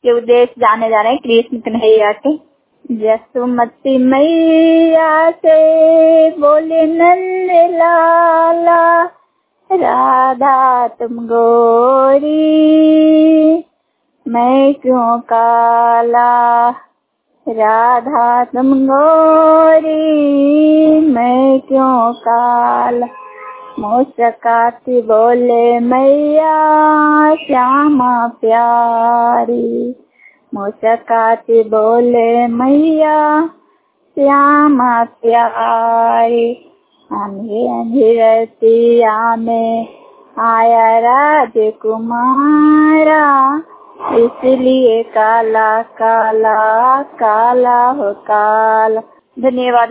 के उद्देश्य जाने जा रहे हैं कृष्ण कन्हैया के। यशोमती मैया से बोले नंद लाला, राधा तुम गोरी मैं क्यों काला, राधा तुम गोरी मैं क्यों काला। मुस्काती बोले मैया श्यामा प्यारी, मुस्काती बोले मैया श्यामा प्यारी। अंधिरतिया में आया राजकुमारा, इसलिए काला काला काला हो काला। धन्यवाद।